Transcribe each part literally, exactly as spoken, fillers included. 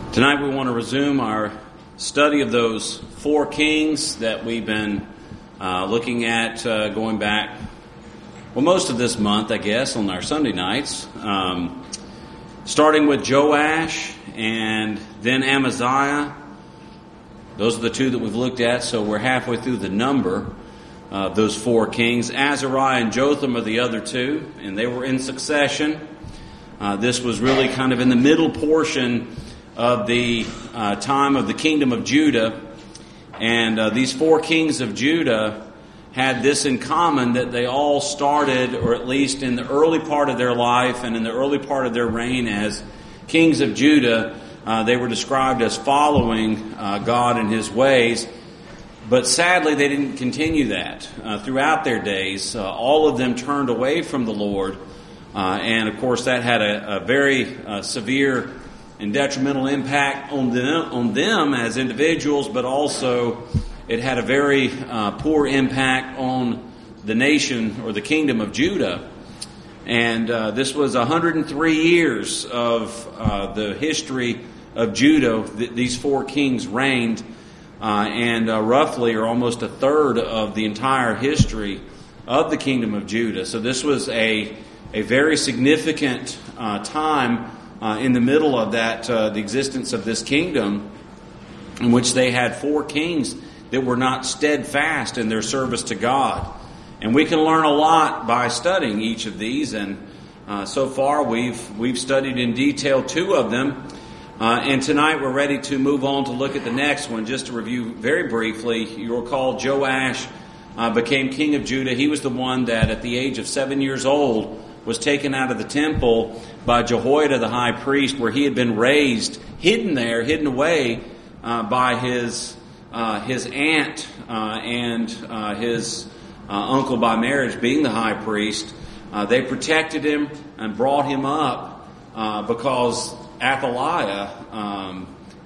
Tonight we want to resume our study of those four kings that we've been uh, looking at uh, going back, well, most of this month, I guess, on our Sunday nights. Um, starting with Joash and then Amaziah. Those are the two that we've looked at, so we're halfway through the number of those four kings. Azariah and Jotham are the other two, and they were in succession. Uh, this was really kind of in the middle portion of the uh, time of the kingdom of Judah. And uh, these four kings of Judah had this in common, that they all started, or at least in the early part of their life and in the early part of their reign as kings of Judah, uh, they were described as following uh, God and His ways. But sadly, they didn't continue that. Uh, throughout their days, uh, all of them turned away from the Lord. Uh, and of course, that had a, a very uh, severe and detrimental impact on them, on them as individuals, but also it had a very uh, poor impact on the nation or the kingdom of Judah. And uh, this was one hundred three years of uh, the history of Judah. Th- these four kings reigned, uh, and uh, roughly, or almost a third of the entire history of the kingdom of Judah. So this was a a very significant uh, time Uh, in the middle of that, uh, the existence of this kingdom, in which they had four kings that were not steadfast in their service to God. And we can learn a lot by studying each of these. And uh, so far, we've we've studied in detail two of them. Uh, and tonight, we're ready to move on to look at the next one. Just to review very briefly, you recall Joash uh, became king of Judah. He was the one that, at the age of seven years old, was taken out of the temple by Jehoiada the high priest, where he had been raised, hidden there, hidden away uh, by his uh, his aunt uh, and uh, his uh, uncle by marriage, being the high priest. Uh, they protected him and brought him up uh, because Athaliah, um,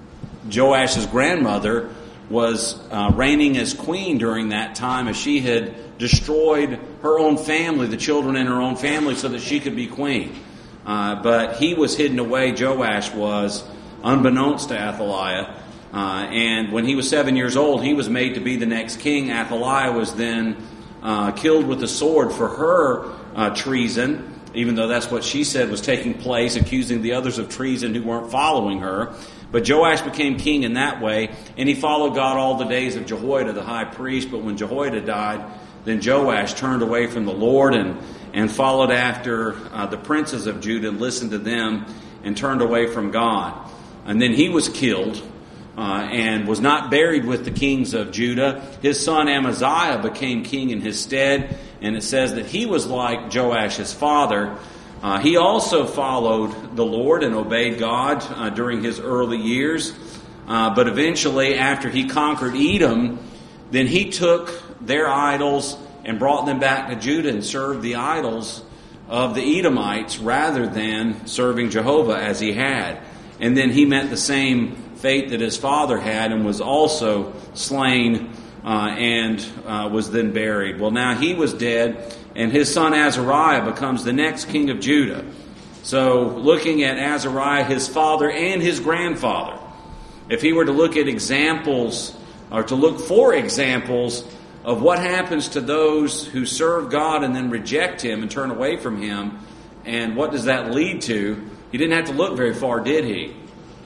Joash's grandmother, was uh, reigning as queen during that time, as she had destroyed her own family, the children in her own family, so that she could be queen. Uh, but he was hidden away, Joash was, unbeknownst to Athaliah. Uh, and when he was seven years old, he was made to be the next king. Athaliah was then uh, killed with a sword for her uh, treason, even though that's what she said was taking place, accusing the others of treason who weren't following her. But Joash became king in that way, and he followed God all the days of Jehoiada the high priest. But when Jehoiada died, then Joash turned away from the Lord and, and followed after uh, the princes of Judah, and listened to them, and turned away from God. And then he was killed uh, and was not buried with the kings of Judah. His son Amaziah became king in his stead, and it says that he was like Joash, his father. Uh, he also followed the Lord and obeyed God uh, during his early years. Uh, but eventually, after he conquered Edom, then he took their idols and brought them back to Judah and served the idols of the Edomites rather than serving Jehovah as he had. And then he met the same fate that his father had, and was also slain uh, and uh, was then buried. Well, now he was dead, and his son Azariah becomes the next king of Judah. So looking at Azariah, his father and his grandfather, if he were to look at examples, or to look for examples of what happens to those who serve God and then reject Him and turn away from Him, and what does that lead to, he didn't have to look very far, did he?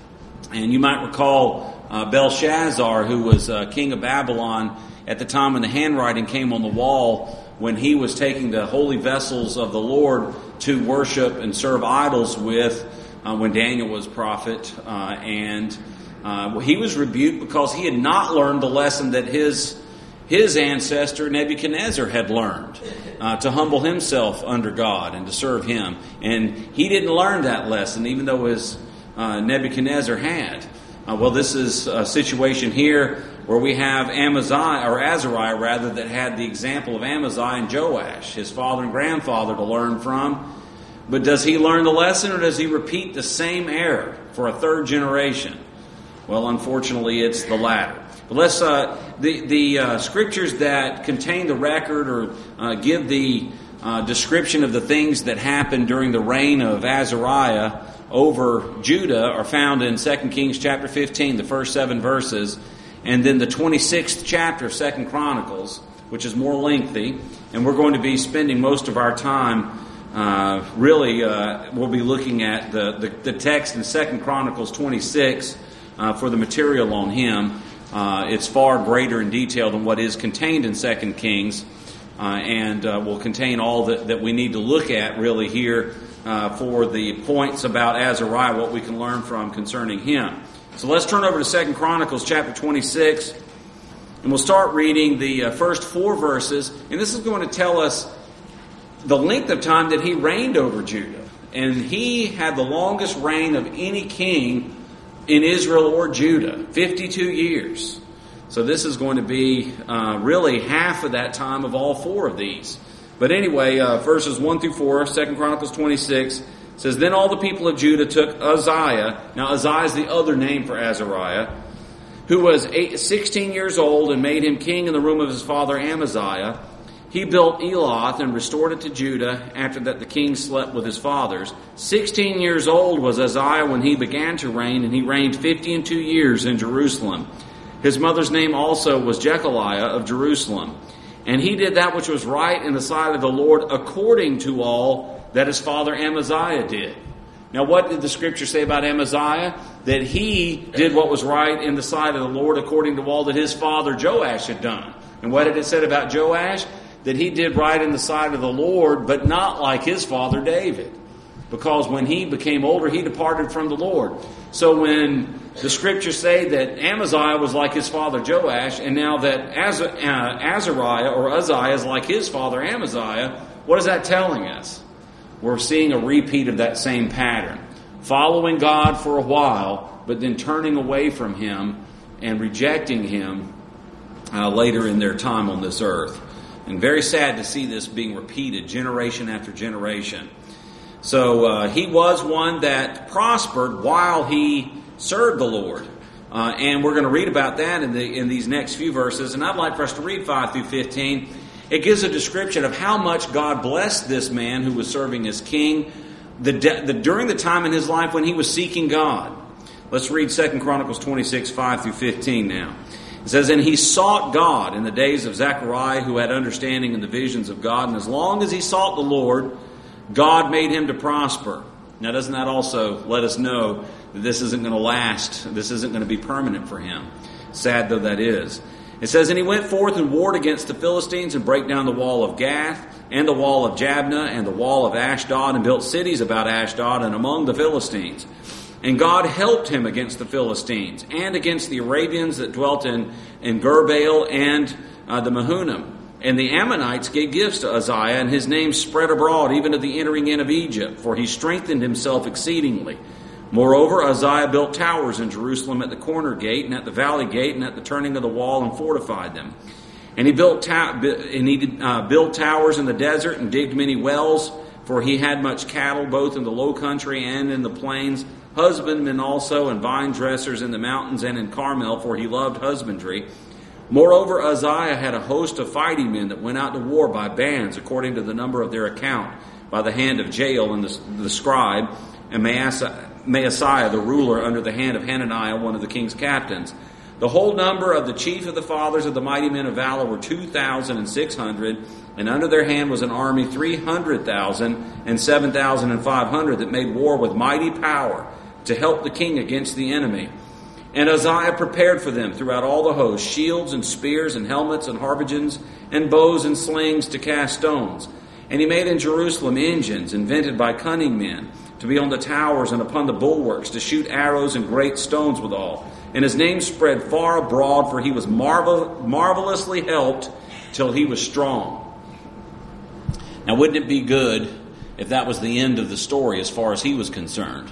And you might recall uh, Belshazzar, who was uh, king of Babylon at the time when the handwriting came on the wall, when he was taking the holy vessels of the Lord to worship and serve idols with, uh, when Daniel was prophet, uh, and uh, he was rebuked because he had not learned the lesson that his his ancestor Nebuchadnezzar had learned, uh, to humble himself under God and to serve Him. And he didn't learn that lesson, even though his uh, Nebuchadnezzar had. Uh, well, this is a situation here where we have Amaziah, or Azariah rather, that had the example of Amaziah and Joash, his father and grandfather, to learn from. But does he learn the lesson, or does he repeat the same error for a third generation? Well, unfortunately, it's the latter. But let's uh, the the uh, scriptures that contain the record, or uh, give the uh, description of the things that happened during the reign of Azariah, over Judah are found in Second Kings chapter fifteen, the first seven verses, and then the twenty-sixth chapter of Second Chronicles, which is more lengthy, and we're going to be spending most of our time uh, really, uh, we'll be looking at the, the, the text in Second Chronicles twenty-six uh, for the material on him. Uh, it's far greater in detail than what is contained in Second Kings, uh, and uh, will contain all that, that we need to look at really here uh, for the points about Azariah, what we can learn from concerning him. So let's turn over to Second Chronicles chapter twenty-six, and we'll start reading the uh, first four verses, and this is going to tell us the length of time that he reigned over Judah. And he had the longest reign of any king in Israel or Judah, fifty-two years. So this is going to be uh, really half of that time of all four of these. But anyway, uh, verses one through four, Second Chronicles twenty-six, says, Then all the people of Judah took Uzziah. Now Uzziah is the other name for Azariah, who was eight, sixteen years old, and made him king in the room of his father Amaziah. He built Eloth and restored it to Judah. After that the king slept with his fathers. Sixteen years old was Uzziah when he began to reign, and he reigned fifty and two years in Jerusalem. His mother's name also was Jechaliah of Jerusalem. And he did that which was right in the sight of the Lord, according to all that his father Amaziah did. Now what did the scripture say about Amaziah? That he did what was right in the sight of the Lord, according to all that his father Joash had done. And what did it say about Joash? That he did right in the sight of the Lord, but not like his father David. Because when he became older, he departed from the Lord. So when the scriptures say that Amaziah was like his father Joash, and now that Az- uh, Azariah or Uzziah is like his father Amaziah, what is that telling us? We're seeing a repeat of that same pattern. Following God for a while, but then turning away from him and rejecting him uh, later in their time on this earth. And very sad to see this being repeated generation after generation. So uh, he was one that prospered while he served the Lord. Uh, and we're going to read about that in, the, in these next few verses. And I'd like for us to read five through fifteen. It gives a description of how much God blessed this man who was serving as king the, the, during the time in his life when he was seeking God. Let's read Second Chronicles twenty-six, five through fifteen now. It says, And he sought God in the days of Zechariah, who had understanding in the visions of God. And as long as he sought the Lord, God made him to prosper. Now, doesn't that also let us know that this isn't going to last? This isn't going to be permanent for him, sad though that is. It says, And he went forth and warred against the Philistines, and brake down the wall of Gath, and the wall of Jabneh, and the wall of Ashdod, and built cities about Ashdod and among the Philistines. And God helped him against the Philistines, and against the Arabians that dwelt in, in Gurbaal and uh, the Mehunim. And the Ammonites gave gifts to Uzziah, and his name spread abroad, even to the entering in of Egypt, for he strengthened himself exceedingly. Moreover, Uzziah built towers in Jerusalem at the corner gate, and at the valley gate, and at the turning of the wall, and fortified them. And he built ta- and he uh, built towers in the desert, and digged many wells, for he had much cattle, both in the low country and in the plains, husbandmen also, and vine dressers in the mountains and in Carmel, for he loved husbandry. Moreover, Uzziah had a host of fighting men that went out to war by bands, according to the number of their account, by the hand of Jael and the, the scribe, and Maaseiah the ruler, under the hand of Hananiah, one of the king's captains. The whole number of the chief of the fathers of the mighty men of valor were two thousand and six hundred, and under their hand was an army three hundred thousand and seven thousand and five hundred that made war with mighty power to help the king against the enemy. And Uzziah prepared for them throughout all the host shields and spears and helmets and harbigons and bows and slings to cast stones. And he made in Jerusalem engines invented by cunning men to be on the towers and upon the bulwarks, to shoot arrows and great stones withal. And his name spread far abroad, for he was marvel- marvelously helped till he was strong. Now, wouldn't it be good if that was the end of the story as far as he was concerned?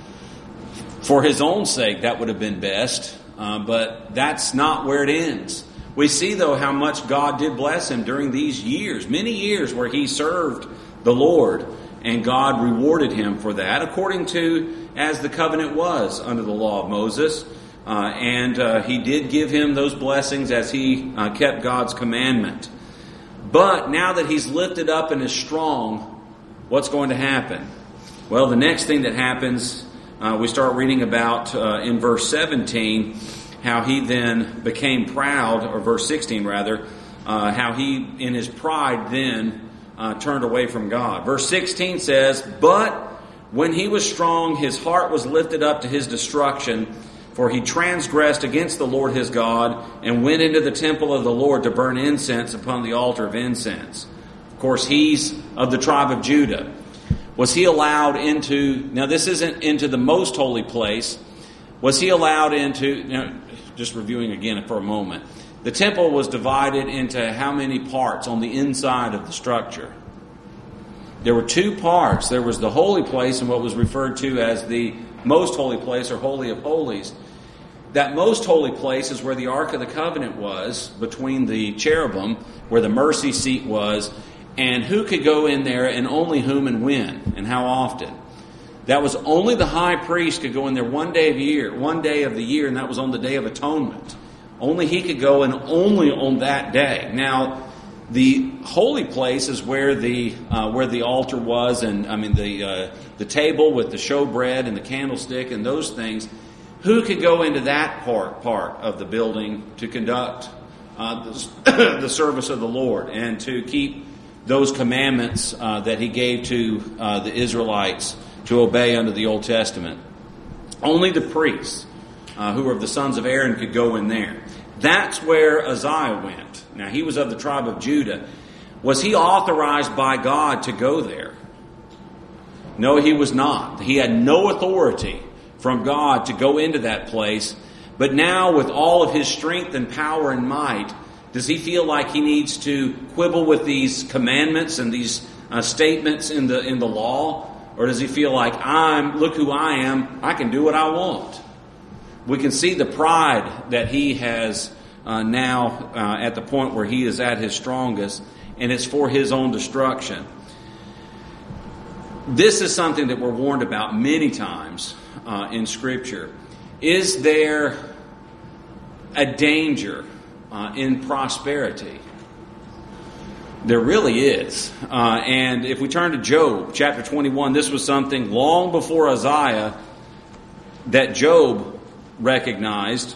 For his own sake, that would have been best, uh, but that's not where it ends. We see, though, how much God did bless him during these years, many years where he served the Lord, and God rewarded him for that, according to as the covenant was under the law of Moses. Uh, and uh, he did give him those blessings as he uh, kept God's commandment. But now that he's lifted up and is strong, what's going to happen? Well, the next thing that happens uh, we start reading about uh, in verse seventeen how he then became proud, or verse sixteen rather, uh, how he in his pride then uh, turned away from God. Verse sixteen says, "But when he was strong, his heart was lifted up to his destruction, for he transgressed against the Lord his God and went into the temple of the Lord to burn incense upon the altar of incense." Of course, he's of the tribe of Judah. Was he allowed into, now this isn't into the most holy place, was he allowed into, now, just reviewing again for a moment, the temple was divided into how many parts on the inside of the structure? There were two parts. There was the holy place and what was referred to as the most holy place or holy of holies. That most holy place is where the Ark of the Covenant was, between the cherubim, where the mercy seat was, and who could go in there and only whom and when and how often. That was only the high priest could go in there one day of the year, one day of the year, and that was on the Day of Atonement. Only he could go, and only on that day. Now, the holy place is where the uh, where the altar was, and I mean the uh, the table with the showbread and the candlestick and those things. Who could go into that part part of the building to conduct uh, the, the service of the Lord and to keep those commandments uh, that he gave to uh, the Israelites to obey under the Old Testament? Only the priests, uh, who were of the sons of Aaron, could go in there. That's where Uzziah went. Now, he was of the tribe of Judah. Was he authorized by God to go there? No, he was not. He had no authority from God to go into that place. But now, with all of his strength and power and might, does he feel like he needs to quibble with these commandments and these uh, statements in the in the law? Or does he feel like, I'm look who I am, I can do what I want? We can see the pride that he has uh, now uh, at the point where he is at his strongest, and it's for his own destruction. This is something that we're warned about many times uh, in Scripture. Is there a danger uh, in prosperity? There really is. Uh, and if we turn to Job, chapter twenty-one, this was something long before Uzziah that Job recognized.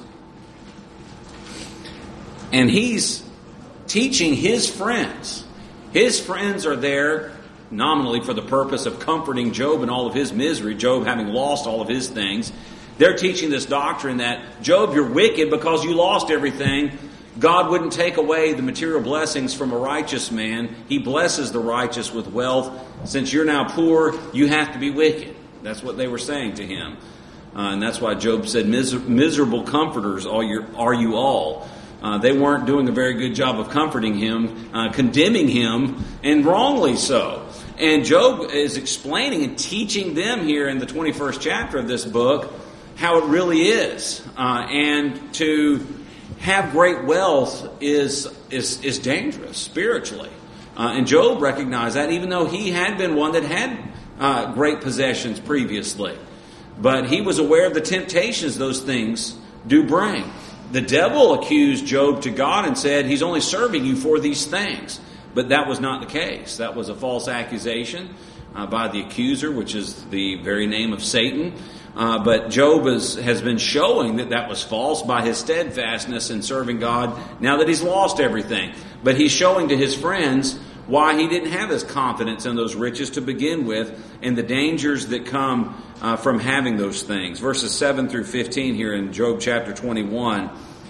And he's teaching his friends. His friends are there nominally for the purpose of comforting Job in all of his misery, Job having lost all of his things. They're teaching this doctrine that, Job, you're wicked because you lost everything. God wouldn't take away the material blessings from a righteous man. He blesses the righteous with wealth. Since you're now poor, you have to be wicked. That's what they were saying to him. Uh, and that's why Job said, Miser- miserable comforters are, your, are you all. Uh, they weren't doing a very good job of comforting him, uh, condemning him, and wrongly so. And Job is explaining and teaching them here in the twenty-first chapter of this book how it really is. Uh, and to have great wealth is is, is dangerous spiritually. Uh, and Job recognized that, even though he had been one that had uh, great possessions previously. But he was aware of the temptations those things do bring. The devil accused Job to God and said, he's only serving you for these things. But that was not the case. That was a false accusation uh, by the accuser, which is the very name of Satan. Uh, but Job is, has been showing that that was false by his steadfastness in serving God now that he's lost everything. But he's showing to his friends why he didn't have his confidence in those riches to begin with, and the dangers that come uh, from having those things. Verses seven through fifteen here in Job chapter twenty-one.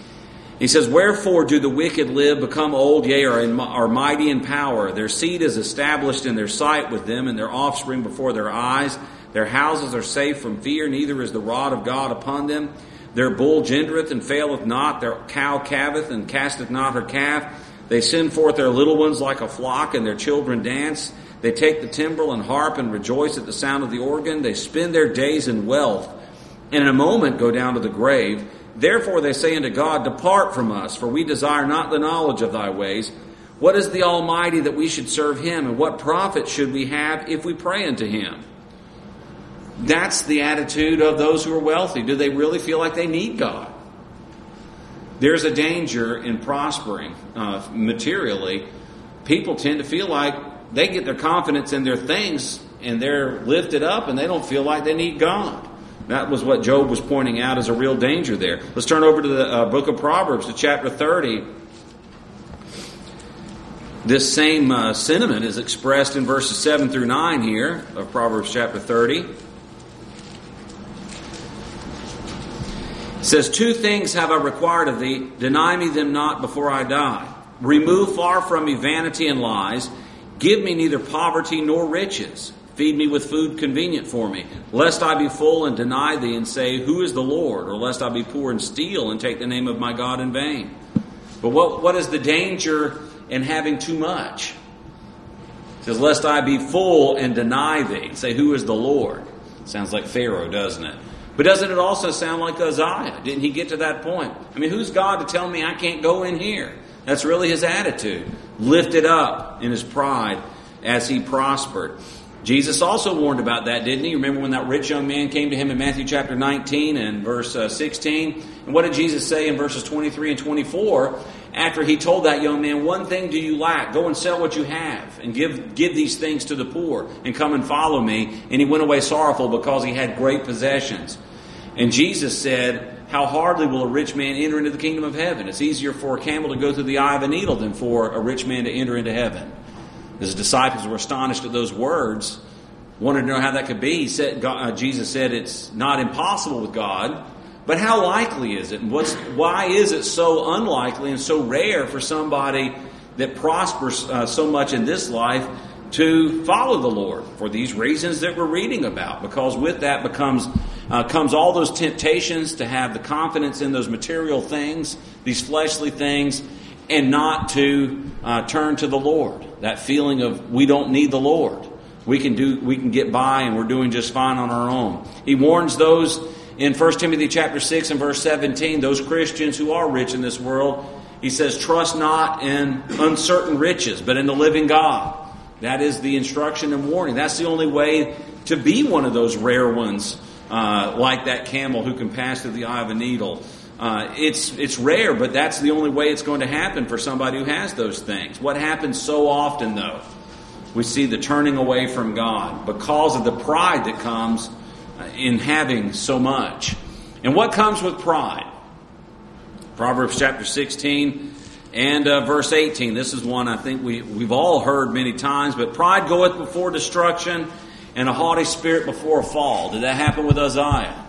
He says, wherefore do the wicked live, become old, yea, are, in, are mighty in power. Their seed is established in their sight with them, and their offspring before their eyes. Their houses are safe from fear, neither is the rod of God upon them. Their bull gendereth and faileth not. Their cow calveth and casteth not her calf. They send forth their little ones like a flock, and their children dance. They take the timbrel and harp and rejoice at the sound of the organ. They spend their days in wealth, and in a moment go down to the grave. Therefore they say unto God, depart from us, for we desire not the knowledge of thy ways. What is the Almighty that we should serve him? And what profit should we have if we pray unto him? That's the attitude of those who are wealthy. Do they really feel like they need God? There's a danger in prospering uh, materially. People tend to feel like they get their confidence in their things and they're lifted up and they don't feel like they need God. That was what Job was pointing out as a real danger there. Let's turn over to the uh, book of Proverbs, to chapter thirty. This same uh, sentiment is expressed in verses seven through nine here of Proverbs chapter thirty. It says, "Two things have I required of thee, deny me them not before I die. Remove far from me vanity and lies. Give me neither poverty nor riches. Feed me with food convenient for me, lest I be full and deny thee and say, Who is the Lord? Or lest I be poor and steal and take the name of my God in vain." But what, what is the danger in having too much? It says, "Lest I be full and deny thee," and say, "Who is the Lord?" Sounds like Pharaoh, doesn't it? But doesn't it also sound like Uzziah? Didn't he get to that point? I mean, who's God to tell me I can't go in here? That's really his attitude. Lifted up in his pride as he prospered. Jesus also warned about that, didn't he? Remember when that rich young man came to him in Matthew chapter nineteen and verse uh, sixteen? And what did Jesus say in verses twenty-three and twenty-four? After he told that young man, "One thing do you lack. Go and sell what you have and give, give these things to the poor and come and follow me." And he went away sorrowful because he had great possessions. And Jesus said, "How hardly will a rich man enter into the kingdom of heaven? It's easier for a camel to go through the eye of a needle than for a rich man to enter into heaven." His disciples were astonished at those words, wanted to know how that could be. He said, God, uh, Jesus said, "It's not impossible with God, but how likely is it? And what's why is it so unlikely and so rare for somebody that prospers uh, so much in this life to follow the Lord?" For these reasons that we're reading about, because with that becomes uh, comes all those temptations to have the confidence in those material things, these fleshly things, and not to uh, turn to the Lord. That feeling of we don't need the Lord. We can do, we can get by, and we're doing just fine on our own. He warns those in First Timothy chapter six and verse seventeen, those Christians who are rich in this world. He says, "Trust not in uncertain riches, but in the living God." That is the instruction and warning. That's the only way to be one of those rare ones, uh, like that camel who can pass through the eye of a needle. Uh, it's it's rare, but that's the only way it's going to happen for somebody who has those things. What happens so often, though? We see the turning away from God because of the pride that comes in having so much. And what comes with pride? Proverbs chapter sixteen and uh, verse eighteen. This is one I think we, we've all heard many times. "But pride goeth before destruction, and a haughty spirit before a fall." Did that happen with Uzziah?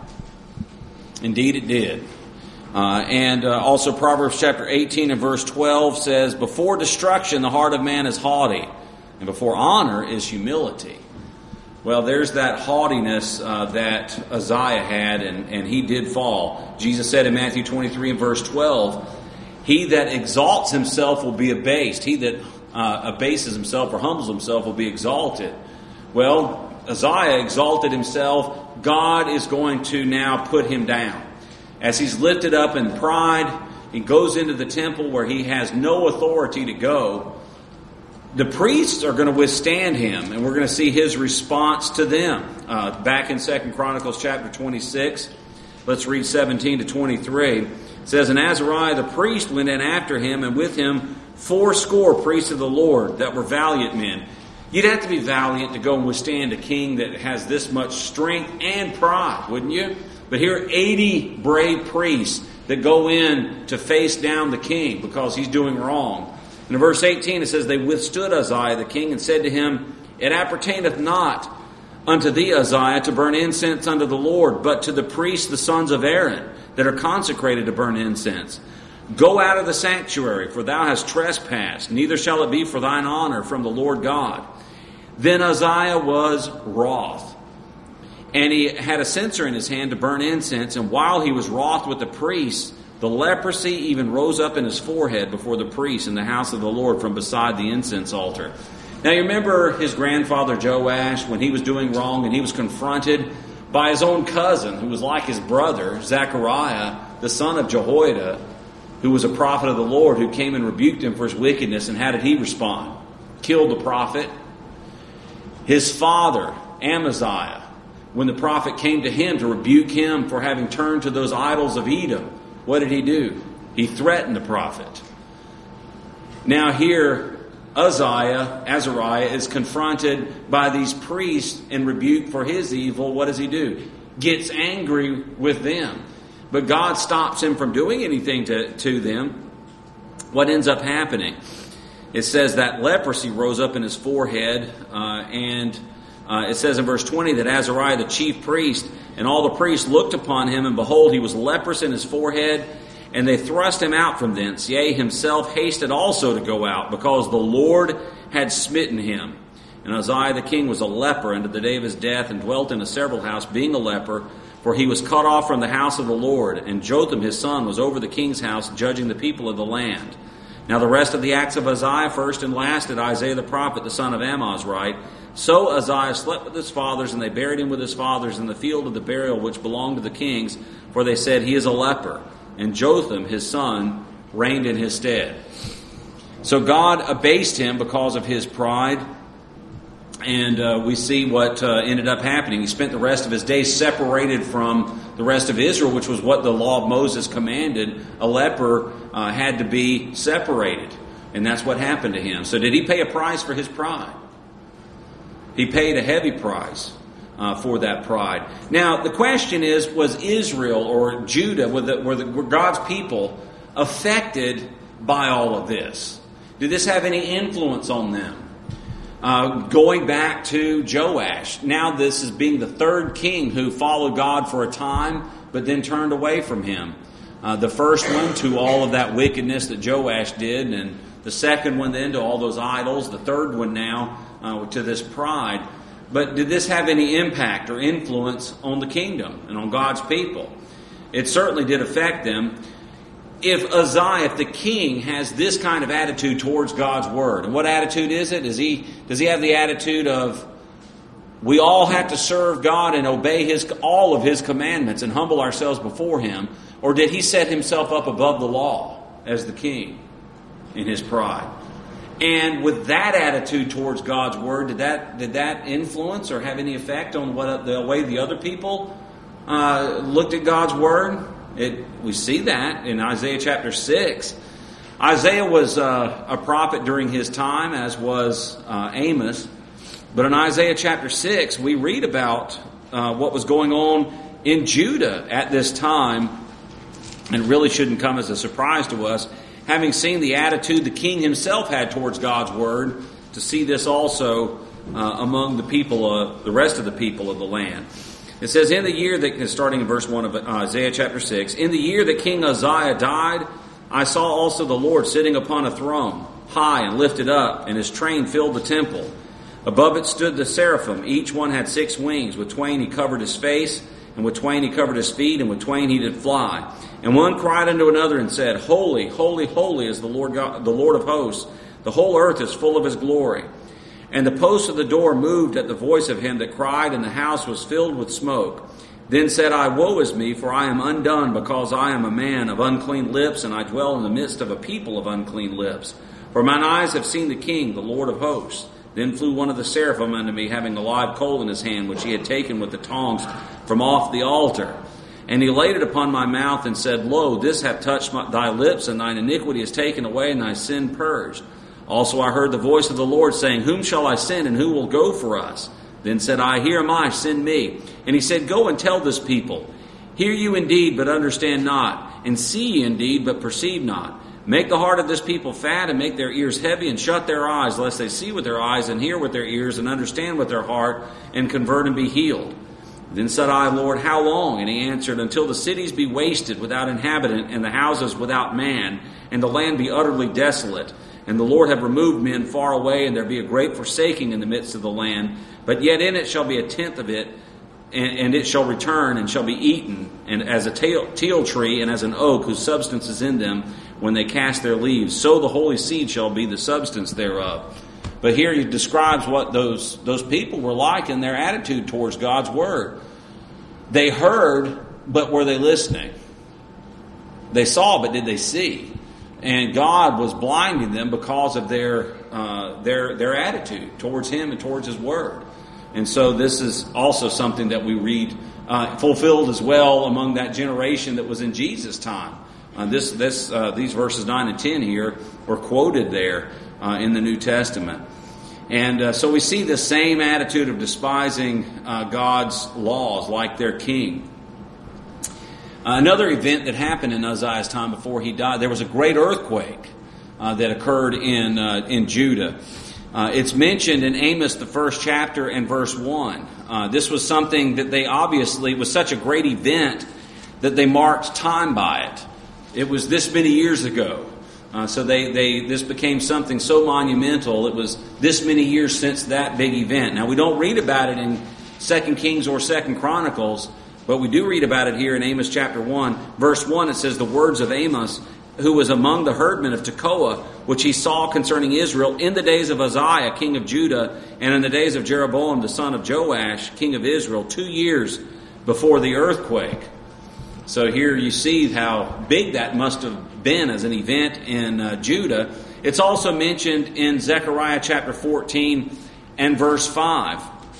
Indeed it did. Uh, and uh, also Proverbs chapter eighteen and verse twelve says, "Before destruction the heart of man is haughty, and before honor is humility." Well, there's that haughtiness uh, that Uzziah had, and, and he did fall. Jesus said in Matthew twenty-three and verse twelve, "He that exalts himself will be abased. He that uh, abases himself or humbles himself will be exalted." Well, Uzziah exalted himself. God is going to now put him down. As he's lifted up in pride, he goes into the temple where he has no authority to go. The priests are going to withstand him, and we're going to see his response to them. Uh, back in Second Chronicles chapter twenty-six, let's read seventeen to twenty-three. It says, "And Azariah the priest went in after him, and with him fourscore priests of the Lord that were valiant men." You'd have to be valiant to go and withstand a king that has this much strength and pride, wouldn't you? But here are eighty brave priests that go in to face down the king because he's doing wrong. And in verse eighteen it says, "They withstood Uzziah the king and said to him, It appertaineth not unto thee, Uzziah, to burn incense unto the Lord, but to the priests the sons of Aaron that are consecrated to burn incense. Go out of the sanctuary, for thou hast trespassed, neither shall it be for thine honor from the Lord God." Then Uzziah was wroth, and he had a censer in his hand to burn incense, and while he was wroth with the priests, the leprosy even rose up in his forehead before the priests in the house of the Lord from beside the incense altar. Now you remember his grandfather Joash, when he was doing wrong and he was confronted by his own cousin, who was like his brother, Zechariah, the son of Jehoiada, who was a prophet of the Lord, who came and rebuked him for his wickedness. And how did he respond? Killed the prophet. His father, Amaziah, when the prophet came to him to rebuke him for having turned to those idols of Edom, what did he do? He threatened the prophet. Now here, Uzziah, Azariah, is confronted by these priests and rebuked for his evil. What does he do? gets angry with them. But God stops him from doing anything to, to them. What ends up happening? It says that leprosy rose up in his forehead, uh, and uh, it says in verse twenty that Azariah, the chief priest, and all the priests looked upon him, and behold, he was leprous in his forehead, and they thrust him out from thence. Yea, himself hasted also to go out, because the Lord had smitten him. And Uzziah the king was a leper unto the day of his death, and dwelt in a several house, being a leper, for he was cut off from the house of the Lord. And Jotham his son was over the king's house, judging the people of the land. Now the rest of the acts of Uzziah, first and last, did Isaiah the prophet, the son of Amoz, write. So Uzziah slept with his fathers, and they buried him with his fathers in the field of the burial which belonged to the kings, for they said, he is a leper. And Jotham his son reigned in his stead. So God abased him because of his pride. And uh, we see what uh, ended up happening. He spent the rest of his days separated from the rest of Israel, which was what the law of Moses commanded. A leper uh, had to be separated. And that's what happened to him. So did he pay a price for his pride? He paid a heavy price uh, for that pride. Now, the question is, was Israel or Judah, were, the, were, the, were God's people affected by all of this? Did this have any influence on them? Uh, going back to Joash, now this is being the third king who followed God for a time, but then turned away from him. Uh, the first one to all of that wickedness that Joash did, and the second one then to all those idols, the third one now uh, to this pride. But did this have any impact or influence on the kingdom and on God's people? It certainly did affect them. If Uzziah, if the king, has this kind of attitude towards God's word, and what attitude is it? Is he, does he have the attitude of, we all have to serve God and obey his all of his commandments and humble ourselves before him? Or did he set himself up above the law as the king in his pride? And with that attitude towards God's word, did that did that influence or have any effect on what the way the other people uh, looked at God's word? It, we see that in Isaiah chapter six. Isaiah was uh, a prophet during his time, as was uh, Amos. But in Isaiah chapter six, we read about uh, what was going on in Judah at this time. And it really shouldn't come as a surprise to us, having seen the attitude the king himself had towards God's word, to see this also uh, among the people, uh, the rest of the people of the land. It says, in the year that, starting in verse one of Isaiah chapter six, in the year that King Uzziah died, I saw also the Lord sitting upon a throne, high and lifted up, and his train filled the temple. Above it stood the seraphim. Each one had six wings. With twain he covered his face, and with twain he covered his feet, and with twain he did fly. And one cried unto another and said, Holy, holy, holy is the Lord God, the Lord of hosts. The whole earth is full of his glory. And the posts of the door moved at the voice of him that cried, and the house was filled with smoke. Then said I, Woe is me, for I am undone, because I am a man of unclean lips, and I dwell in the midst of a people of unclean lips. For mine eyes have seen the King, the Lord of hosts. Then flew one of the seraphim unto me, having a live coal in his hand, which he had taken with the tongs from off the altar. And he laid it upon my mouth, and said, Lo, this hath touched my, thy lips, and thine iniquity is taken away, and thy sin purged. Also I heard the voice of the Lord saying, Whom shall I send, and who will go for us? Then said I, Here am I, send me. And he said, Go and tell this people, Hear you indeed, but understand not, and see ye indeed, but perceive not. Make the heart of this people fat, and make their ears heavy, and shut their eyes, lest they see with their eyes, and hear with their ears, and understand with their heart, and convert and be healed. Then said I, Lord, how long? And he answered, Until the cities be wasted without inhabitant, and the houses without man, and the land be utterly desolate. And the Lord have removed men far away, and there be a great forsaking in the midst of the land. But yet in it shall be a tenth of it, and, and it shall return, and shall be eaten, and as a teal, teal tree, and as an oak, whose substance is in them, when they cast their leaves. So the holy seed shall be the substance thereof. But here he describes what those, those people were like in their attitude towards God's word. They heard, but were they listening? They saw, but did they see? And God was blinding them because of their uh, their their attitude towards Him and towards His Word. And so this is also something that we read uh, fulfilled as well among that generation that was in Jesus' time. Uh, this this uh, these verses nine and ten here were quoted there uh, in the New Testament. And uh, so we see the same attitude of despising uh, God's laws like their king. Uh, another event that happened in Uzziah's time before he died, there was a great earthquake uh, that occurred in uh, in Judah. Uh, it's mentioned in Amos, the first chapter and verse one. Uh, this was something that they obviously, it was such a great event that they marked time by it. It was this many years ago. Uh, so they, they this became something so monumental. It was this many years since that big event. Now, we don't read about it in Second Kings or Second Chronicles, but we do read about it here in Amos chapter one. Verse one, it says, the words of Amos, who was among the herdmen of Tekoa, which he saw concerning Israel in the days of Uzziah, king of Judah, and in the days of Jeroboam, the son of Joash, king of Israel, two years before the earthquake. So here you see how big that must have been as an event in uh, Judah. It's also mentioned in Zechariah chapter fourteen and verse five.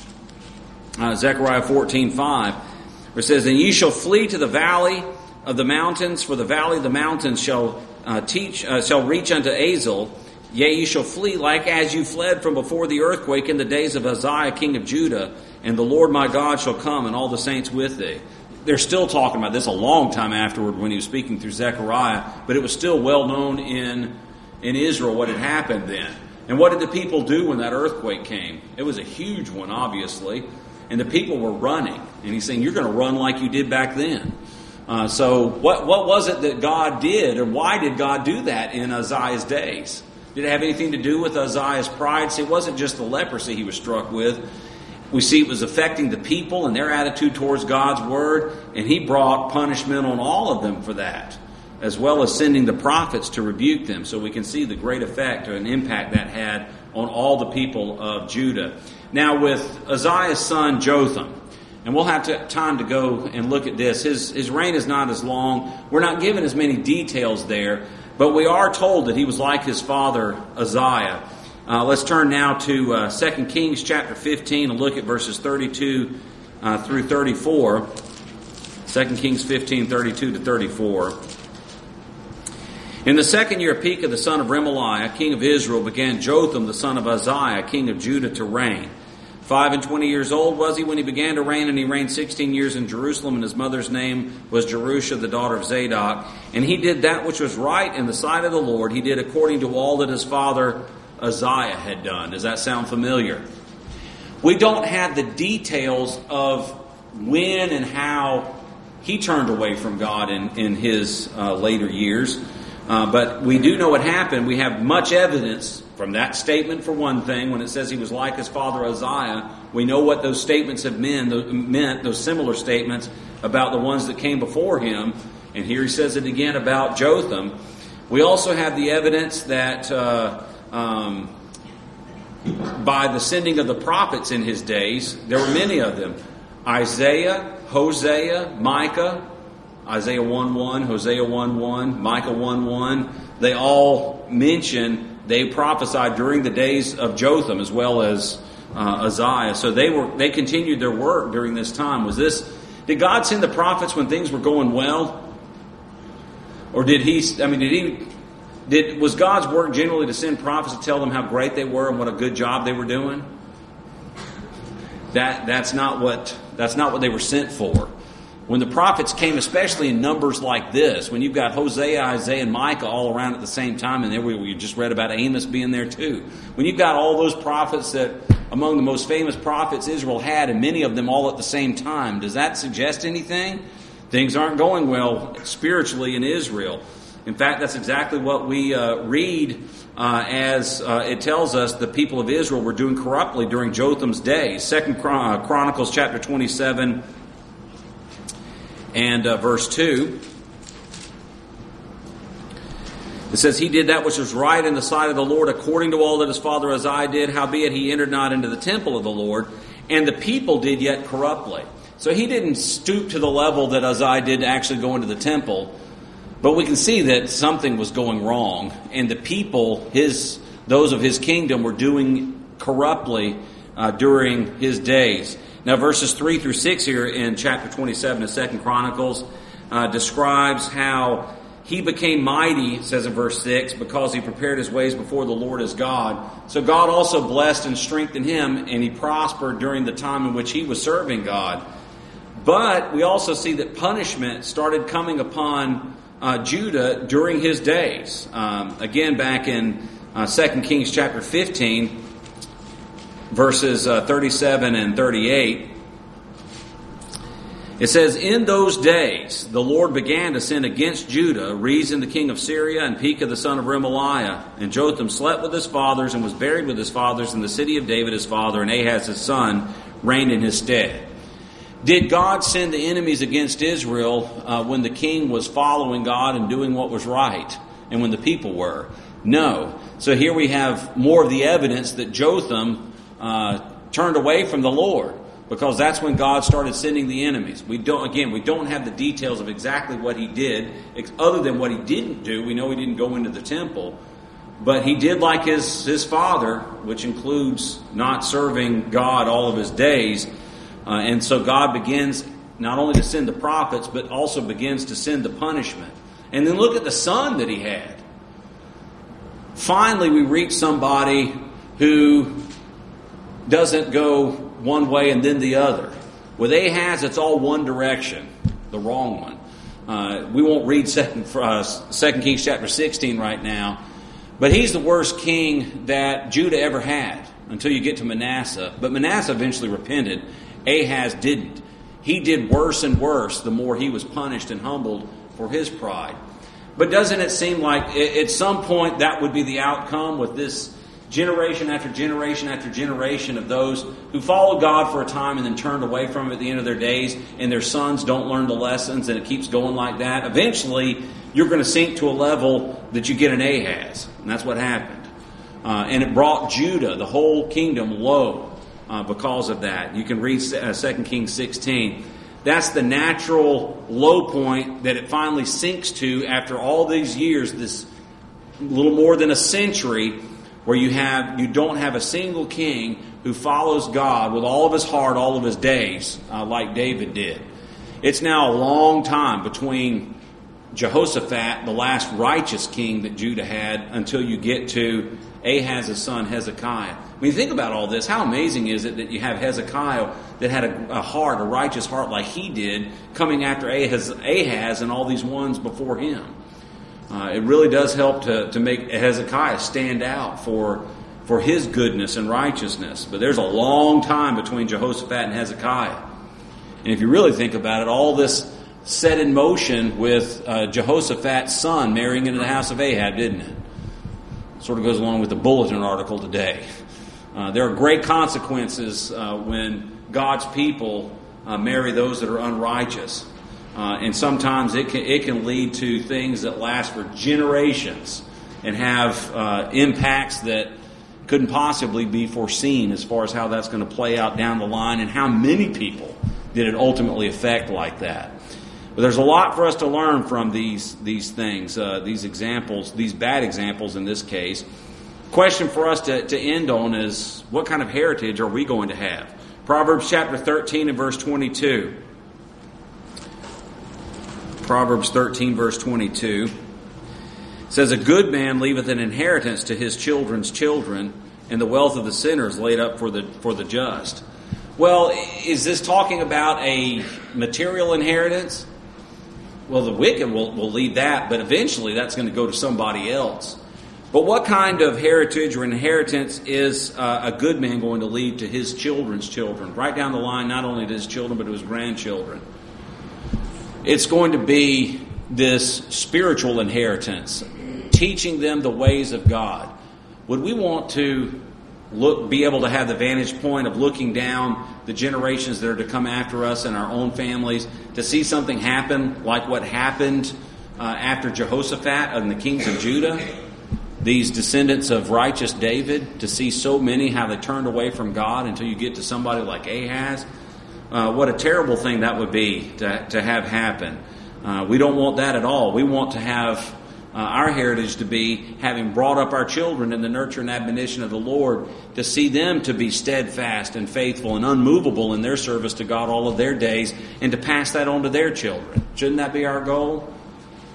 Uh, Zechariah fourteen five, where it says, and ye shall flee to the valley of the mountains, for the valley of the mountains shall uh, teach uh, shall reach unto Azel. Yea, ye shall flee like as you fled from before the earthquake in the days of Uzziah, king of Judah, and the Lord my God shall come, and all the saints with thee. They're still talking about this a long time afterward when he was speaking through Zechariah, but it was still well known in, in Israel what had happened then. And what did the people do when that earthquake came? It was a huge one, obviously, and the people were running. And he's saying, you're going to run like you did back then. Uh, so what, what was it that God did, or why did God do that in Uzziah's days? Did it have anything to do with Uzziah's pride? See, it wasn't just the leprosy he was struck with. We see it was affecting the people and their attitude towards God's word, and he brought punishment on all of them for that, as well as sending the prophets to rebuke them. So we can see the great effect and impact that had on all the people of Judah. Now with Uzziah's son Jotham, and we'll have to, time to go and look at this. His, his reign is not as long. We're not given as many details there, but we are told that he was like his father Uzziah. Uh, let's turn now to uh, Second Kings chapter fifteen and look at verses thirty-two uh, through thirty-four. Second Kings fifteen, thirty-two to thirty-four. In the second year of Pekah, the son of Remaliah, king of Israel, began Jotham, the son of Uzziah, king of Judah, to reign. Five and twenty years old was he when he began to reign, and he reigned sixteen years in Jerusalem, and his mother's name was Jerusha, the daughter of Zadok. And he did that which was right in the sight of the Lord. He did according to all that his father Uzziah had done. Does that sound familiar? We don't have the details of when and how he turned away from God in, in his uh, later years. Uh, but we do know what happened. We have much evidence from that statement, for one thing. When it says he was like his father Uzziah, we know what those statements have meant, meant those similar statements about the ones that came before him. And here he says it again about Jotham. We also have the evidence that uh, um, by the sending of the prophets in his days, there were many of them. Isaiah, Hosea, Micah, Isaiah one one, Hosea one one, Micah one one, they all mention, they prophesied during the days of Jotham as well as uh, Uzziah. So they were they continued their work during this time. Was this, did God send the prophets when things were going well? Or did he, I mean, did he, did was God's work generally to send prophets to tell them how great they were and what a good job they were doing? That that's not what that's not what they were sent for. When the prophets came, especially in numbers like this, when you've got Hosea, Isaiah, and Micah all around at the same time, and there we, we just read about Amos being there too. When you've got all those prophets that, among the most famous prophets Israel had, and many of them all at the same time, does that suggest anything? Things aren't going well spiritually in Israel. In fact, that's exactly what we uh, read uh, as uh, it tells us the people of Israel were doing corruptly during Jotham's days. Second Chronicles chapter twenty-seven and uh, verse two. It says, he did that which was right in the sight of the Lord, according to all that his father Uzziah did. Howbeit he entered not into the temple of the Lord, and the people did yet corruptly. So he didn't stoop to the level that Uzziah did to actually go into the temple. But we can see that something was going wrong, and the people, his, those of his kingdom, were doing corruptly uh, during his days. Now, verses three through six here in chapter twenty-seven of Second Chronicles uh, describes how he became mighty, it says in verse six, because he prepared his ways before the Lord his God. So God also blessed and strengthened him, and he prospered during the time in which he was serving God. But we also see that punishment started coming upon uh, Judah during his days. Um, again, back in uh, Second Kings chapter fifteen, verses uh, thirty-seven and thirty-eight, it says, "In those days the Lord began to send against Judah Rezin the king of Syria and Pekah the son of Remaliah. And Jotham slept with his fathers and was buried with his fathers in the city of David his father, and Ahaz his son reigned in his stead." Did God send the enemies against Israel uh, when the king was following God and doing what was right, and when the people were? No. So here we have more of the evidence that Jotham uh, turned away from the Lord, because that's when God started sending the enemies. We don't, again, we don't have the details of exactly what he did, other than what he didn't do. We know he didn't go into the temple, but he did like his, his father, which includes not serving God all of his days. Uh, and so God begins not only to send the prophets, but also begins to send the punishment. And then look at the son that he had. Finally, we reach somebody who doesn't go one way and then the other. With Ahaz, it's all one direction, the wrong one. Uh, we won't read Second, uh, Second Kings chapter sixteen right now, but he's the worst king that Judah ever had until you get to Manasseh. But Manasseh eventually repented. Ahaz didn't. He did worse and worse the more he was punished and humbled for his pride. But doesn't it seem like at some point that would be the outcome with this generation after generation after generation of those who followed God for a time and then turned away from Him at the end of their days, and their sons don't learn the lessons, and it keeps going like that? Eventually, you're going to sink to a level that you get an Ahaz. And that's what happened. Uh, and it brought Judah, the whole kingdom, low. Uh, because of that. You can read uh, Second Kings sixteen. That's the natural low point that it finally sinks to after all these years, this little more than a century, where you have you don't have a single king who follows God with all of his heart, all of his days, uh, like David did. It's now a long time between Jehoshaphat, the last righteous king that Judah had, until you get to Ahaz's son Hezekiah. I mean, think about all this. How amazing is it that you have Hezekiah that had a, a heart, a righteous heart like he did, coming after Ahaz, Ahaz and all these ones before him. Uh, it really does help to, to make Hezekiah stand out for, for his goodness and righteousness. But there's a long time between Jehoshaphat and Hezekiah. And if you really think about it, all this set in motion with uh, Jehoshaphat's son marrying into the house of Ahab, didn't it? Sort of goes along with the bulletin article today. Uh, there are great consequences uh, when God's people uh, marry those that are unrighteous. Uh, and sometimes it can, it can lead to things that last for generations and have uh, impacts that couldn't possibly be foreseen as far as how that's going to play out down the line and how many people did it ultimately affect like that. But there's a lot for us to learn from these these things, uh, these examples, these bad examples in this case. Question for us to, to end on is, what kind of heritage are we going to have? Proverbs chapter thirteen and verse twenty-two. Proverbs thirteen verse twenty-two says, "A good man leaveth an inheritance to his children's children, and the wealth of the sinner is laid up for the for the just." Well, is this talking about a material inheritance? Well, the wicked will, will leave that, but eventually that's going to go to somebody else. But what kind of heritage or inheritance is uh, a good man going to leave to his children's children? Right down the line, not only to his children, but to his grandchildren. It's going to be this spiritual inheritance, teaching them the ways of God. Would we want to look, be able to have the vantage point of looking down the generations that are to come after us and our own families, to see something happen like what happened uh, after Jehoshaphat and the kings of Judah, these descendants of righteous David, to see so many how they turned away from God until you get to somebody like Ahaz? Uh, what a terrible thing that would be to, to have happen. Uh, we don't want that at all. We want to have uh, our heritage to be having brought up our children in the nurture and admonition of the Lord, to see them to be steadfast and faithful and unmovable in their service to God all of their days, and to pass that on to their children. Shouldn't that be our goal?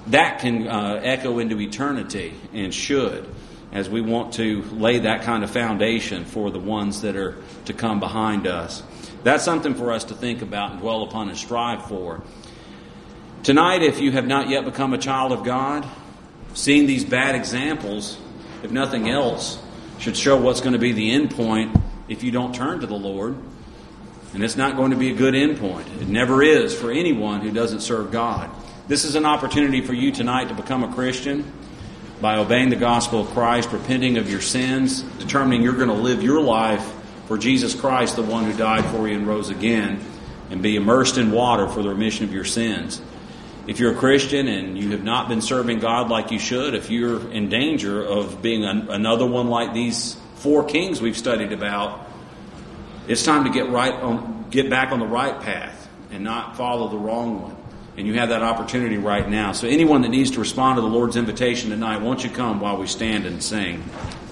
that can uh, echo into eternity, and should, as we want to lay that kind of foundation for the ones that are to come behind us. That's something for us to think about and dwell upon and strive for. Tonight, if you have not yet become a child of God, seeing these bad examples, if nothing else, should show what's going to be the end point if you don't turn to the Lord. And it's not going to be a good end point. It never is for anyone who doesn't serve God. This is an opportunity for you tonight to become a Christian by obeying the gospel of Christ, repenting of your sins, determining you're going to live your life for Jesus Christ, the one who died for you and rose again, and be immersed in water for the remission of your sins. If you're a Christian and you have not been serving God like you should, if you're in danger of being an, another one like these four kings we've studied about, it's time to get right on, get back on the right path and not follow the wrong one. And you have that opportunity right now. So anyone that needs to respond to the Lord's invitation tonight, won't you come while we stand and sing?